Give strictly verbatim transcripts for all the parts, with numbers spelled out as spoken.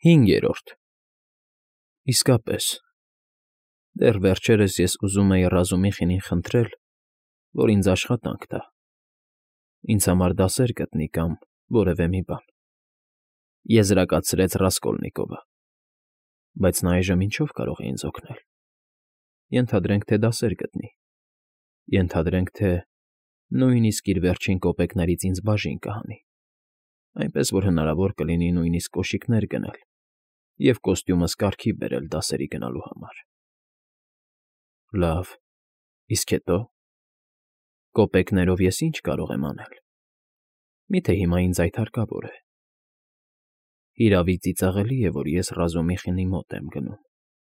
Հինգերորդ Իսկապես, դեռ վերջերս ես ուզում էի Ռազումիխինին խնդրել, որ ինձ աշխատանք տա, ինձ համար դասեր գտնի կամ որևէ մի բան, եզրակացրեց Ռասկոլնիկովը, բայց նա այժմ ինչո՞վ կարող է ինձ օգնել, ենթադրենք, թե դասեր գտնի, ենթադրենք, թե նույնիսկ իր վերջին կոպեկներից ինձ բաժին կհանի, այնպես որ հնարավոր կլինի նույնիսկ կոշիկներ գնել և կոստյումս կարգի բերել դասերի գնալու համար։ Լավ, իսկ հետո՞։ Կոպեկներով ես ի՞նչ կարող եմ անել։ Մի՞թե հիմա ինձ այդ հարկավոր է։ Հիրավի ծիծաղելի է, որ ես Ռազումիխինի մոտ եմ գնում։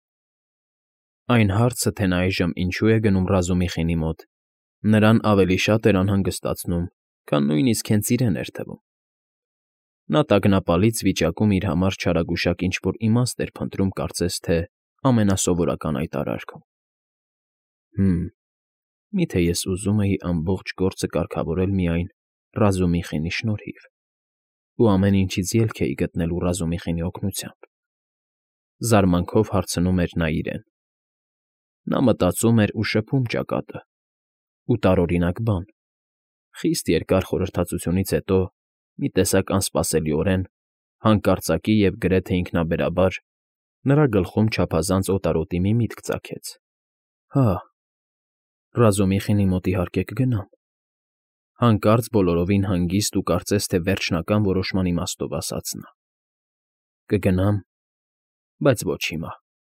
Այն հարցը, թե նա այժմ ինչու է գնում Ռազումիխինի մոտ, նրան ավելի շատ էր անհանգստացնում, քան նույնիսկ հենց իրեն էր թվում։ Նա տագնապալից վիճակում իր համար չարագուշակ ինչ֊որ իմաստ էր փնտրում կարծես թե ամենասովորական այդ արարքում։ Հը՛մ, մի՞թե ես ուզում էի ամբողջ գործը կարգավորել միայն Ռազումիխինի շնորհիվ ու ամեն ինչից ելք էի գտնելու Ռազումիխինի օգնությամբ։ Զարմանքով հարցնում էր նա իրեն։ Նա մտածում էր ու շփում ճակատը, ու տարօրինակ բան, խիստ երկար խորհրդածությունից հետո մի տեսակ անսպասելիորեն, հանկարծակի և գրեթե ինքնաբերաբար նրա գլխում չափազանց օտարոտի մի միտք ծագեց. «Հա, Ռազումիխինի մոտ իհարկե կգնամ», հանկարծ բոլորովին հանգիստ ու կարծես թե վերջնական որոշման իմաստով ասաց նա։ «Կգնամ, բայց ոչ հիմա։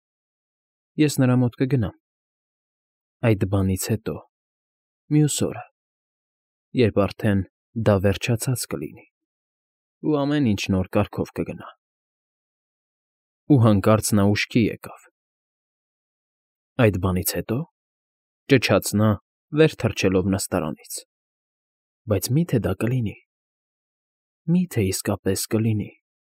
Ես նրա մոտ կգնամ։ Այդ բանից հետո, մյուս օրը, երբ արդեն դա վերջացած կլինի, ու ամեն ինչ նոր կարգով կգնա»։ Ու հանկարծ նա ուշքի եկավ։ «Այդ բանից հետո՞», ճչաց նա, վեր թռչելով նստարանից։ «Բայց մի՞թե դա կլինի։ Մի՞թե իսկապես կլինի»։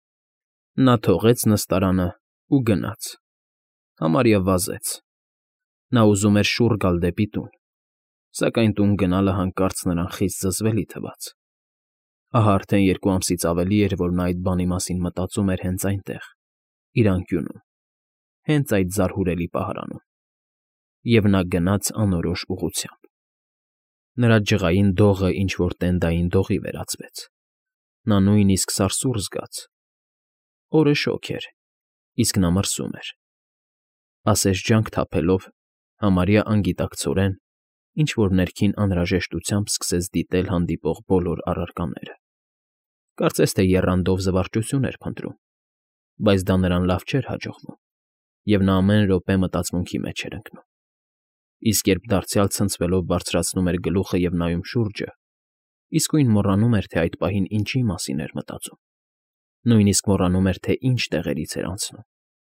Նա թողեց նստարանն ու գնաց, համարյա վազեց։ Նա ուզում էր շուռ գալ դեպի տուն, սակայն տուն գնալը հանկարծ նրան խիստ զզվելի թվաց։ Ահա արդեն երկու ամսից ավելի էր, որ նա այդ բանի մասին մտածում էր հենց այնտեղ, իր անկյունում, հենց այդ զարհուրելի պահարանում։ Եվ նա գնաց անորոշ ուղղությամբ։ Նրա ջղային դողը ինչ֊որ տենդային դողի վերածվեց։ Նա նույնիսկ սարսուռ զգաց։ Օրը շոգ էր, իսկ նա մրսում էր։ Ասես ջանք թափելով, համարյա անգիտակցորեն, ինչ֊որ ներքին անհրաժեշտությամբ սկսեց դիտել հանդիպող բոլոր առարկաները։ Կարծես թե եռանդով զվարճություն էր փնտրում, բայց դա նրան լավ չէր հաջողվում, և նա ամեն րոպե մտածմունքի մեջ էր ընկնում։ Իսկ երբ դարձյալ ցնցվելով բարձրացնում էր գլուխը և նայում շուրջը, իսկույն մոռանում էր, թե այդ պահին ինչի մասին էր մտածում, նույնիսկ մոռանում էր, թե ինչ տեղերից էր անցնում։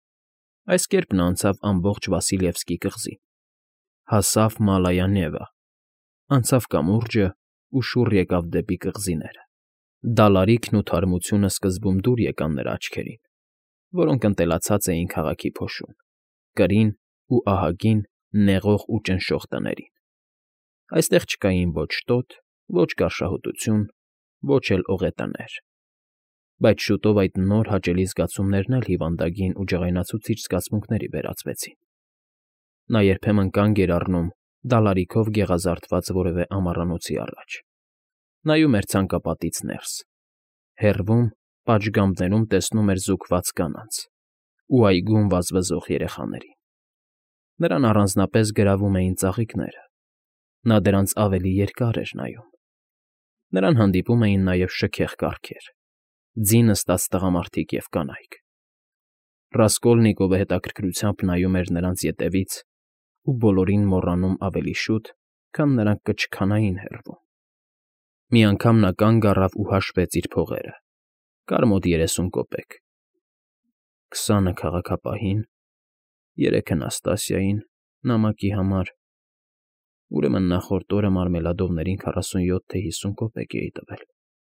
Այս կերպ նա անցավ ամբողջ Վասիլևսկի կղզին, հասավ Մալայա Նևա, անցավ կամուրջն ու շուռ եկավ դեպի կղզիները։ Դալարիքն ու թարմությունը սկզբում դուր եկան նրա աչքերին, որոնք ընտելացած էին քաղաքի փոշուն, կրին ու ահագին նեղող ու ճնշող տներին։ Այստեղ չկային ոչ տոտ, ոչ կարշահոտություն, ոչ էլ օղետներ։ Բայց շուտով այդ նոր հաճելի զգացումներն էլ հիվանդագին ու ջղայնացուցիչ զգացմունքների վերածվեցին։ Նա երբեմն կանգ էր առնում դալարիքով գեղազարդված որևէ ամառանոցի առաջ, նայում էր ցանկապատից ներս, հեռվում, պատշգամբներում տեսնում էր զուգված կանանց ու այգում վազվզող երեխաներին։ Նրան առանձնապես գրավում էին ծաղիկները, նա դրանց ավելի երկար էր նայում։ Նրան հանդիպում էին նաև շքեղ կառքեր, ձի նստած տղամարդիկ և կանայք։ Ռասկոլնիկովը հետաքրքրությամբ նայում էր նրանց ետևից ու բոլորին մոռանում ավելի շուտ, քան նրանք կչքանային հեռվում։ Մի անգամ նա կանգ առավ ու հաշվեց իր փողերը. կար մոտ երեսուն կոպեկ։ Քսանը քաղաքապահին, երեքը Նաստասիային, նամակի համար, ուրեմն նախորդ օրը մարմելադովներին քառասունյոթ թե հիսուն կոպեկ էի տվել։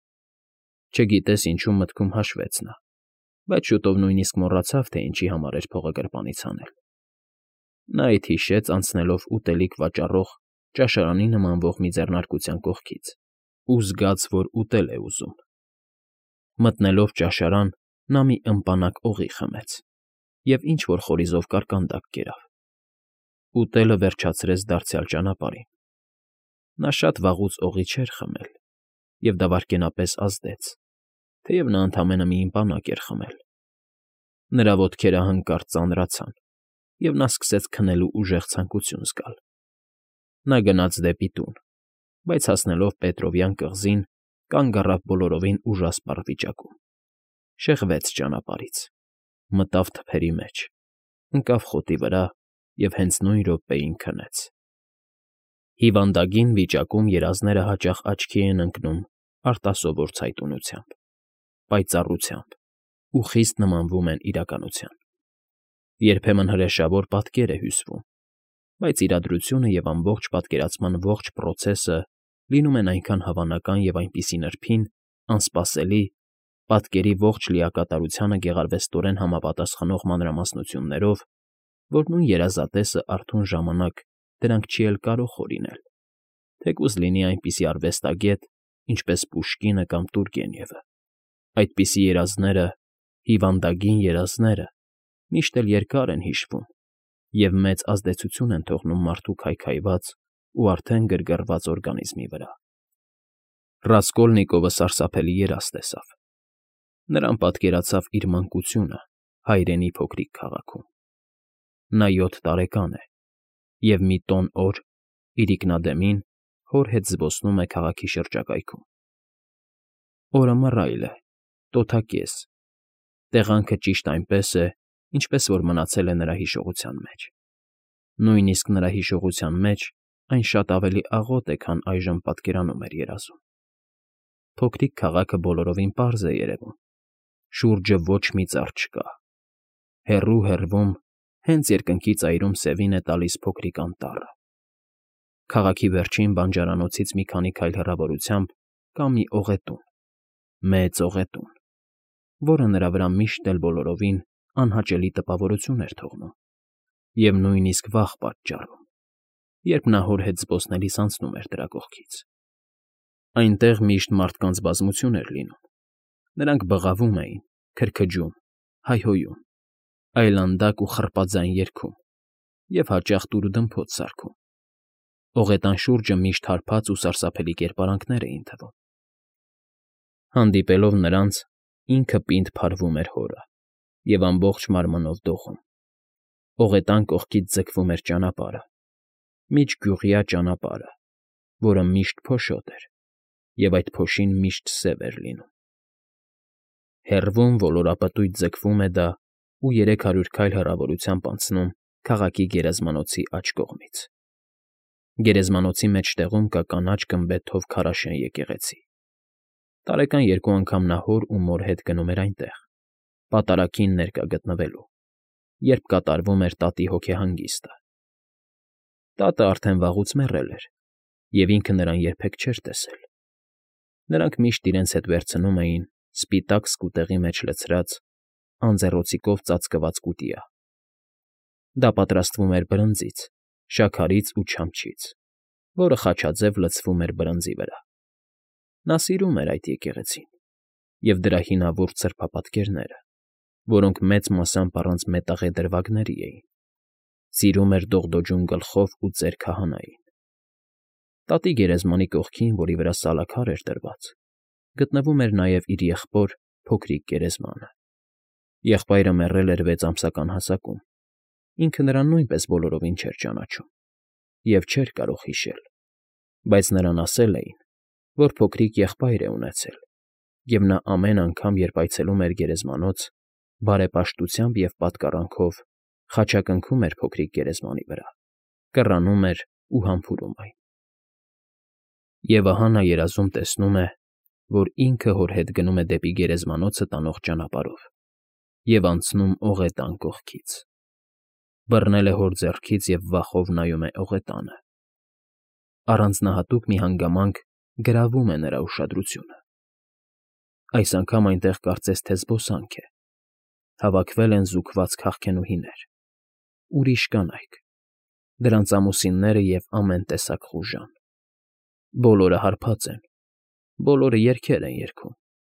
Չգիտես ինչու մտքում հաշվեց նա, բայց շուտով նույնիսկ մոռացավ, թե ինչի համար էր փողը գրպանից հանել։ Նա այդ հիշեց անցնելով ուտելիք վաճառող ճաշարանի նմանվող մի ձեռնարկության կողքից ու զգաց, որ ուտել է ուզում։ Մտնելով ճաշարան, նա մի ըմպանակ օղի խմեց և ինչ֊որ խորիզով կարկանդակ կերավ։ Ուտելը վերջացրեց դարձյալ ճանապարհին։ Նա շատ վաղուց օղի չէր խմել, և դա վայրկենապես ազդեց, թեև նա ընդամենը մի ըմպանակ էր խմել։ Նրա ոտքերը հանկարծ ծանրացան, և նա սկսեց քնելու ուժեղ ցանկություն զգալ։ Նա գնաց դեպի տուն, բայց հասնելով Պետրովյան կղզին, կանգ առավ բոլորովին ուժասպառ վիճակում, շեղվեց ճանապարհից, մտավ թփերի մեջ, ընկավ խոտի վրա և հենց նույն րոպեին քնեց։ Հիվանդագին վիճակում երազները հաճախ աչքի են ընկնում արտասովոր ցայտունությամբ, պայծառությամբ ու խիստ նմանվում են իրականության։ Երբեմն հրեշավոր պատկեր է հյուսվում, բայց իրադրությունը և ամբողջ պատկերացման ողջ պրոցեսը լինում են այնքան հավանական և այնպիսի նրբին, անսպասելի, պատկերի ողջ լիակատարությանը գեղարվեստորեն համապատասխանող մանրամասնություններով, որ նույն երազատեսը արթուն ժամանակ դրանք չի էլ կարող օրինել, թեկուզ լինի այնպիսի արվեստագետ, ինչպես Պուշկինը կամ Տուրգենևը։ Այդպիսի երազները, հիվանդագին երազները միշտ էլ երկար են հիշվում և մեծ ազդեցություն են թողնում մարդու քայքայված ու արդեն գրգռված օրգանիզմի վրա։ Ռասկոլնիկովը սարսափելի երազ տեսավ։ Նրան պատկերացավ իր մանկությունը հայրենի փոքրիկ քաղաքում։ Նա յոթ տարեկան է և մի տոն օր, իրիկնադեմին, հոր հետ զբոսնում է քաղաքի շրջակայքում։ Օրը մռայլ է, տոթակեզ, տեղանքը ճիշտ այնպես է, ինչպես որ մնացել է նրա հիշողության մեջ։ Նույնիսկ նրա հիշողության մեջ այն շատ ավելի աղոտ է, քան այժմ պատկերանում էր երազում։ Փոքրիկ քաղաքը բոլորովին պարզ է երևում, շուրջը ոչ մի ծառ չկա։ Հեռու֊հեռվում, հենց երկնքի ծայրում սևին է տալիս փոքրիկ անտառը։ Քաղաքի վերջին բանջարանոցից մի քանի քայլ հեռավորությամբ կա մի օղետուն, մեծ օղետուն, որը նրա վրա միշտ էլ բոլորովին անհաճելի տպավորություն էր թողնում և նույնիսկ վախ պատճառում, երբ նա հոր հետ զբոսնելիս անցնում էր դրա կողքից։ Այնտեղ միշտ մարդկանց բազմություն էր լինում։ Նրանք բղավում էին, քրքջում, հայհոյում, այլանդակ ու խռպաձայն երգում և հաճախ տուրդմփոց սարքում։ Օղետան շուրջը միշտ հարբած ու սարսափելի կերպարանքներ էին թվում։ Հանդիպելով նրանց, ինքը պինդ փարվում էր հորը և ամբողջ մարմնով դողում։ Օղետան կողքից ձգվում էր ճանապարհը, միջգյուղյա ճանապարհը, որը միշտ փոշոտ էր, և այդ փոշին միշտ սև էր լինում։ Հեռվում ոլորապտույտ ձգվում է դա ու երեք հարյուր քայլ հեռավորությամբ անցնում քաղաքի գերեզմանոցի աջ կողմից։ Գերեզմանոցի մեջտեղում կա կանաչ գմբեթով քարաշեն եկեղեցի։ Տարեկան երկու անգամ նա հոր ու մոր հետ գնում էր այնտեղ, պատարագին ներկա գտնվելու, երբ կատարվում էր տատի հոգեհանգիստը։ Տատը արդեն վաղուց մեռել էր, և ինքը նրան երբեք չէր տեսել։ Նրանք միշտ իրենց հետ վերցնում էին սպիտակ սկուտեղի մեջ լցրած, անձեռոցիկով ծածկված կուտիա։ Դա պատրաստվում էր բրնձից, շաքարից ու չամչից, որը խաչաձև լցվում էր բրնձի վրա։ Նա սիրում էր այդ եկեղեցին և դրա հինավուրց սրբապատկերները, որոնք մեծ մասամբ առանց մետաղե դրվագների էին։ Սիրում էր դողդոջուն գլխով ու ծեր քահանային։ Տատի գերեզմանի կողքին, որի վրա սալաքար էր դրված, գտնվում էր նաև իր եղբոր փոքրիկ գերեզմանը։ Եղբայրը մեռել էր վեցամսական հասակում, ինքը նրան նույնպես բոլորովին չէր ճանաչում և չէր կարող հիշել, բայց նրան ասել էին, որ փոքրիկ եղբայր է ունեցել, և նա ամեն անգամ, երբ այցելում էր գերեզմանոց, բարեպաշտությամբ և պատկառանքով խաչակնքում էր փոքրիկ գերեզմանի վրա, կռանում էր ու համբուրում այն։ Եվ ահա նա երազում տեսնում է, որ ինքը հոր հետ գնում է դեպի գերեզմանոցը տանող ճանապարհով և անցնում օղետան կողքից։ Բռնել է հոր ձեռքից և վախով նայում է օղետանը։ Առանձնահատուկ մի հանգամանք գրավում է նրա ուշադրությունը։ Այս անգամ այնտեղ կարծես թե զբոսանք է։ Հավաքվել են զուգված քաղքենուհիներ, ուրիշ կանայք, դրանց ամուսինները և ամեն տեսակ խուժան։ Բոլորը հարբած են, բոլորը երգեր են երգում,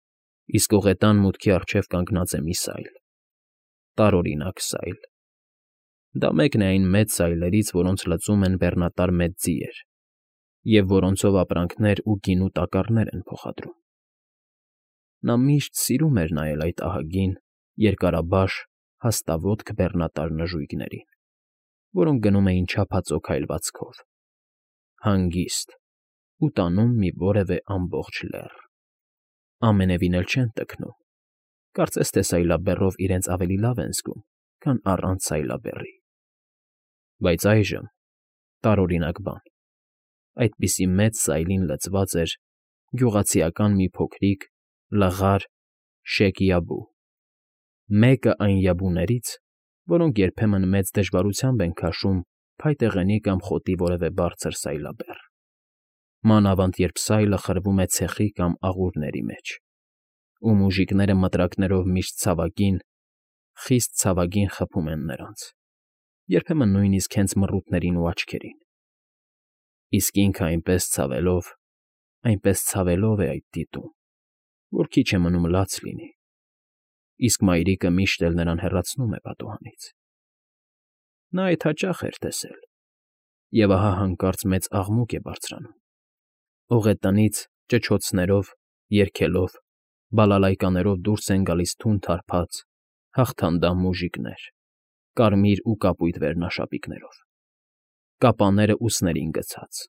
Իսկ ուղետան մուտքի առջև կանգնած է մի սայլ, տարօրինակ սայլ. դա մեկն է այն մեծ սայլերից, որոնց լծում են բեռնատար մեծ ձիեր և որոնցով ապրանքներ ու գինու տակառներ են փոխադրում։ Նա միշտ սիրում էր նայել այդ ահագին, երկարաբաշ, հաստավորք բեռնատար նժույգներին, որոնք գնում էին չափածո քայլվածքով, հանգիստ ու տանում մի որևէ ամբողջ լեռ։ Ամենևին էլ չեն տքնում, կարծես թե սայլաբեռով իրենց ավելի լավ են զգում, քան առանց սայլաբեռի։ Բայց այժմ, տարօրինակ բան, այդպիսի մեծ սայլին լցված էր գյուղացիական մի փոքրիկ, լղար, շեկ յաբու, մեկը այն յաբուներից, որոնք երբեմն մեծ դժվարությամբ են քաշում փայտեղենի կամ խոտի որևէ բարձր սայլաբեռ, մանավանդ երբ սայլը խրվում է ցեխի կամ աղուրների մեջ, ու մուժիկները մտրակներով միշտ ցավագին, խիստ ցավագին խփում են նրանց, երբեմն նույնիսկ հենց մռութներին ու աչքերին։ Իսկ ինքը այնպես ցավելով, այնպես ցավելով է այդ դիտում, որ քիչ է մնում լաց լինի, իսկ մայրիկը միշտ էլ նրան հեռացնում է պատուհանից։ Նա այդ հաճախ էր տեսել, և ահա հանկարծ մեծ աղմուկ է բարձրանում։ Օղետնից, ճչոցներով, երգելով, բալալայկաներով դուրս են գալիս թուն֊թարփած, հաղթանդամ մուժիկներ, կարմիր ու կապույտ վերնաշապիկներով, կապաները ուսներին գցած։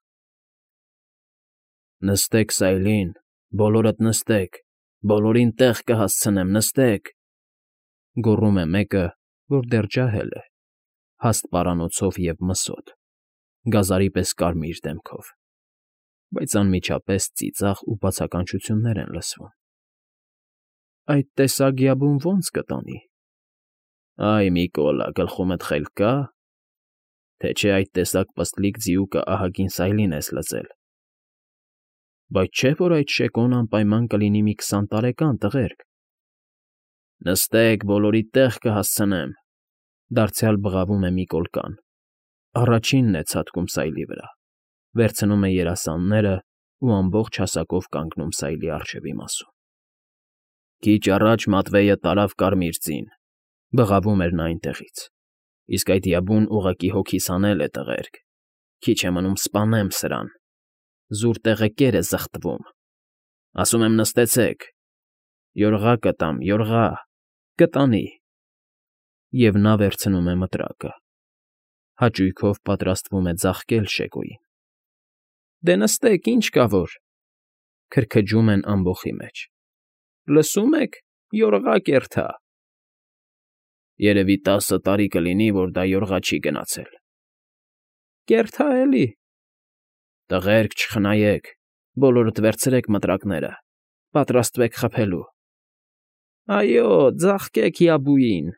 «Նստեք սայլին, բոլորդ նստեք, բոլորին տեղ կհասցնեմ, նստեք», գոռում է մեկը, որ դեռ ջահել է, հաստ պարանոցով և մսոտ, գազանի պես կարմիր դեմքով, բայց անմիջապես ծիծաղ ու բացականչություններ են լսվում։ «Այդ տեսակ յաբուն ո՞նց կտանի»։ «Այ Միկոլա, գլխումդ խելք կա՞, թե չէ այդ տեսակ պստլիկ ձիուկը ահագին սայլին ես լցել»։ «Բայց չէ՞ որ այդ շեկոն անպայման կլինի մի քսան տարեկան, տղերք»։ «Նստեք, բոլորիդ տեղ կհասցնեմ», դարձյալ բղավում է Միկոլկան, առաջինն է ցատկում սայլի վրա, վերցնում է երասանները ու ամբողջ հասակով կանգնում սայլի առջևի մասում։ «Քիչ առաջ Մատվեյը տարավ Կարմիր Ձին», բղավում էր նա այնտեղից, «իսկ այդ յաբուն ուղղակի հոգիս հանել է, տղերք, քիչ է մնում սպանեմ սրան, զուր տեղը կեր է զխտվում, ասում եմ նստեցեք, յորղա կտամ, յորղա, կտանի»։ Եվ նա վերցնում է մտրակը, հաճույքով պատրաստվում է ձաղկել Շեկոյին։ «Դե նստեք, ինչ կա որ», քրքջում են ամբոխի մեջ։ «Լսում եք, յորղա կերթա»։ «Երևի տասը տարի կլինի, որ դա յորղա չի գնացել»։ «Կերթա էլի»։ «Տղերք, չխնայեք, բոլորդ վերցրեք մտրակները, պատրաստվեք խփելու»։ «Այո, ձաղկեք յաբուին»։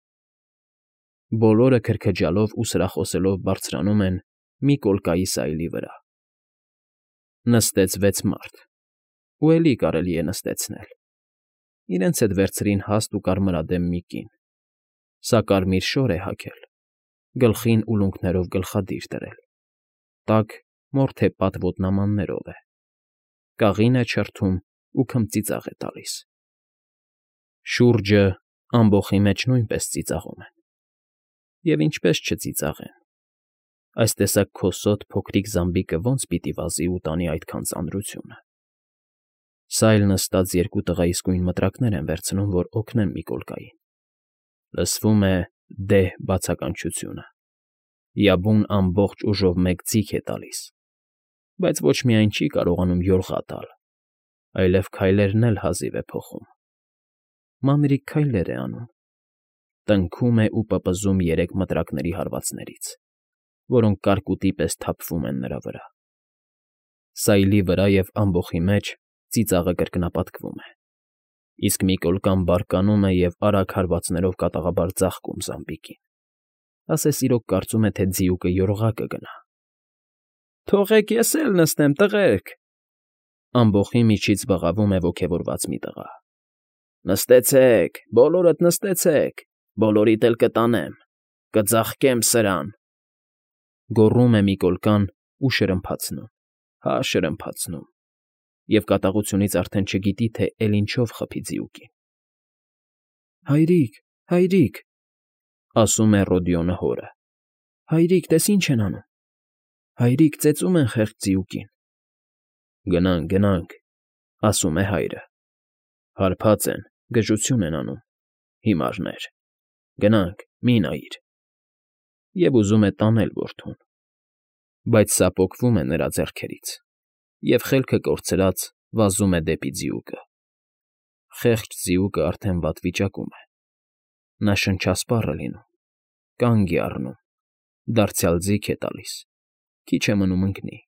Բոլորը քրքջալով ու սրախոսելով բարձրանում են Միկոլկայի սայլի վրա։ Նստեց վեց մարդ, ու էլի կարելի է նստեցնել։ Իրենց հետ վերցրին հաստ ու կարմրադեմ մի կին, սա կարմիր շոր է հագել, գլխին ուլունքներով գլխադիր դրել, տաք մորթե պատ ոտնամաններով է, կաղին է չրթում ու քմծիծաղ է տալիս։ Շուրջը, ամբոխի մեջ նույնպես ծիծաղում են։ Եվ ինչպես չծիծաղեն։ Այս տեսակ քոսոտ փոքրիկ զամբիկը ո՞նց պիտի վազի ու տանի այդքան ծանրությունը։ Սայլ նստած երկու տղա իսկույն մտրակներ են վերցնում, որ օգնեն Միկոլկային։ Լսվում է դեհ բացականչությունը։ Յաբուն ամբողջ ուժով մեկ ձիգ է տալիս, բայց ոչ միայն չի կարողանում յորղա տալ, այլև քայլերն էլ հազիվ է փոխում։ Մանրիկ քայլեր է անում, տնքում է ու պպզում երեք մտրակների հարվածներից, որոնք կարկուտի պես թափվում են նրա վրա։ Սայլի վրա և ամբոխի մեջ ծիծաղը կրկնապատկվում է, իսկ Միկոլկան բարկանում է և արագ հարվածներով կատաղաբար ձաղկում զամբիկին, ասես իրոք կարծում է, թե ձիուկը յորղա կգնա։ «Թողեք ես էլ նստեմ, տղերք», ամբոխի միջից բղավում է ոգևորված մի տղա։ «Նստեցեք, բոլորդ նստեցեք, բոլորիդ էլ կտանեմ, կձաղկեմ սրան», գոռում է Միկոլկան ու շրմփացնում, հա շրմփացնում։ և կատաղությունից արդեն չգիտի, թե էլ ինչով խփի ձիուկին։ Հայրիկ, հայրիկ, ասում է Ռոդիոնը հորը, հայրիկ, տես ինչ են անում, հայրիկ, ծեծում են խեղճ ձիուկին։ Գնանք, գնանք, ասում է հայրը, հարբած են, գժություն են անում, հիմարներ, գնանք, մի նայիր։ Եվ ուզում է տանել որդուն, բայց սա պոկվում է նրա ձեռքերից, և խելքը կորցրած վազում է դեպի ձիուկը։ Խեղճ ձիուկը արդեն վատ վիճակում է։ Նա շնչասպառ է լինում, կանգ է առնում, դարձյալ ձիգ է տալիս, քիչ է մնում ընկնի։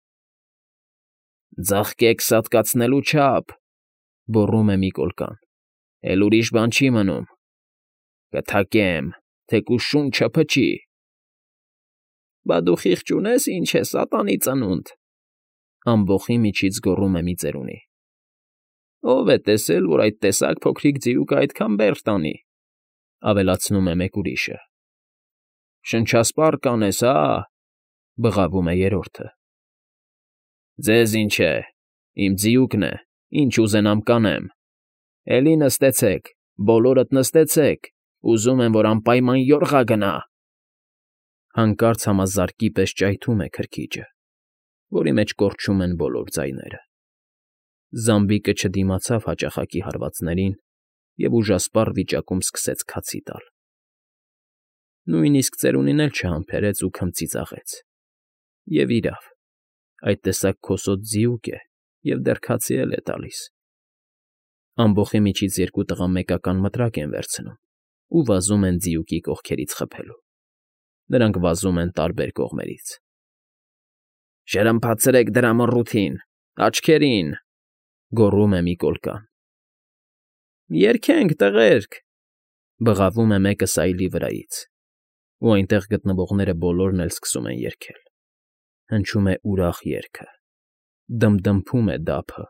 Ձաղկեք սատկացնելու չափ, գոռում է մի կոլկան, էլ ուրիշ բան չի մնում, կթակեմ, թեկուզ շունչը փչի։ Բա դու խիղճ ունե՞ս, ինչ է, սատանի ծնունդ, ամբոխի միջից գոռում է մի ծերունի։ Ո՞վ է տեսել, որ այդ տեսակ փոքրիկ ձիուկը այդքան բեռ տանի, ավելացնում է մեկ ուրիշը։ Շնչասպառ կանես, հա, բղավում է երրորդը։ Ձեզ ինչ է, իմ ձիուկն է, ինչ ուզենամ կանեմ, էլի նստեցեք, բոլորդ նստեցեք, ուզում եմ, որ անպայման յոռղա գնա։ Հանկարծ համազարկի պես ճայթում է քրքիջը, որի մեջ կորչում են բոլոր ձայները։ Զամբիկը չդիմացավ հաճախակի հարվածներին և ուժասպառ վիճակում սկսեց քացի տալ։ Նույնիսկ ծերունին էլ չհամբերեց ու քմծիծաղեց։ Եվ իրավ, այդ տեսակ քոսոտ ձիուկ է և դեռ քացի էլ է տալիս։ Ամբոխի միջից երկու տղա մեկական մտրակ են վերցնում ու վազում են ձիուկի կողքերից խփելու։ Նրանք վազում են տարբեր կողմերից։ Շրմփացրեք դրա մռութին, աչքերին, գոռում է մի կոլկան։ Երգենք, տղերք, բղավում է մեկը սայլի վրայից, ու այնտեղ գտնվողները բոլորն էլ սկսում են երգել։ Հնչում է ուրախ երգը, դմդմփում է դափը,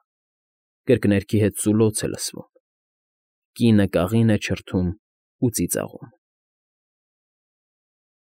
կրկներգի հետ սուլոց է լսվում։ Կինը կաղին է չրթում ու ծիծաղում։